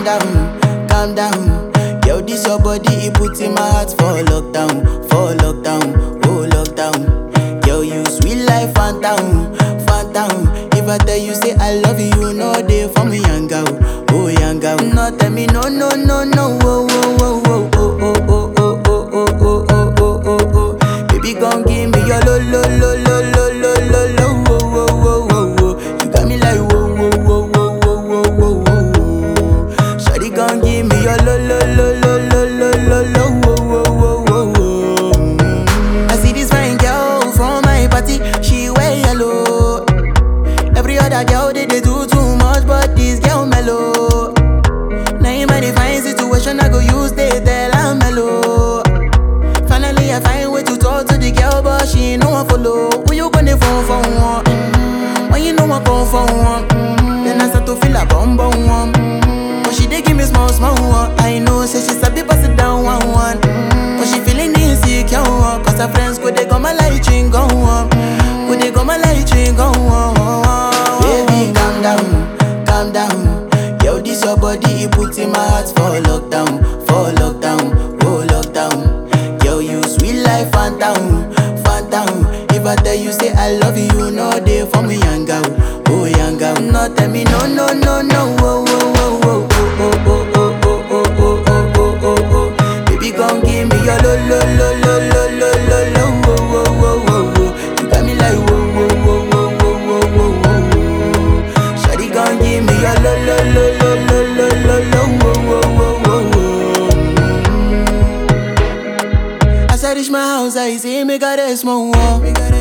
calm down. Yo, this your body, it puts in my heart for lockdown, oh lockdown. Yo, you sweet life, phantom, phantom. If I tell you say I love you, you know they for me, young girl, oh young girl. No, tell me no, no, no, no, oh, oh, oh, oh, oh, oh, oh, oh, oh, oh, oh, oh, oh, oh. Baby, gon' give me your lo, lo, lo, lo, lo, lo, lo, lo, oh, oh, oh, oh, oh. You got me like whoa, whoa, whoa, whoa, whoa, whoa, whoa, whoa. Shawty gon' give me your lo, lo, lo, lo, lo, lo, lo, lo, oh, oh, oh, oh, oh. I see this fine girl from my party, she wear yellow. Every other girl they do too much, but this girl mellow. Now in my fine situation, I go use they tell I'm mellow. Finally I find way to talk to the girl, but she ain't no one follow. Who you gonna phone for one? When you know I come for one, then I start to feel a bum bum one. But she dey give me small small one. I know say she sabi pass it down one one. But she feeling insecure one, cause her friends go they go my light ring go on, go they go my light ring go on. Baby, calm down. Yo, this your body, it puts in my heart for lockdown, oh lockdown. Yo, you sweet life, phantom, phantom. If I tell you say I love you, you know they for me, young girl, oh young girl. No, tell me no, no, no, no, oh, oh, oh, oh, oh, oh, oh, oh, oh, oh, oh, oh, oh, oh. Baby, gon' give me your lo, lo, lo, lo, lo, lo, lo, lo, oh, oh, oh, oh, oh. You got me like whoa, whoa, whoa, whoa, whoa, whoa, whoa, whoa. Shawty gon' give me your lo, lo, lo, lo, lo, lo, lo, lo, oh, oh, oh, oh, oh. As I reach my house, I see me got a small wall.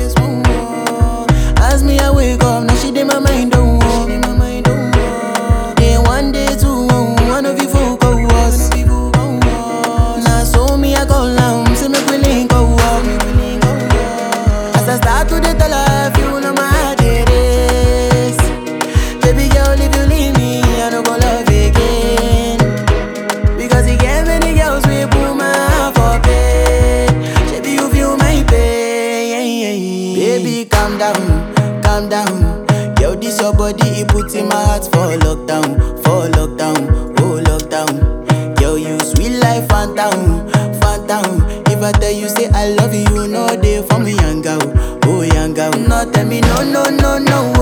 As me I wake up, now she did my mind don't walk. Day one, day two, one of you folk go was. Now so me I go down, see me willing go walk. As I start to the tell her, you know my heart it is. Baby girl, if you leave me, I don't go love again. Because you gave many girls we put my heart for pain. Baby, you feel my pain. Baby, calm down. Yo, this your body, it puts in my heart for lockdown, oh lockdown. Yo, you sweet life, phantom, phantom. If I tell you say I love you, you know they for me, young girl, oh young girl. No, tell me no, no, no, no,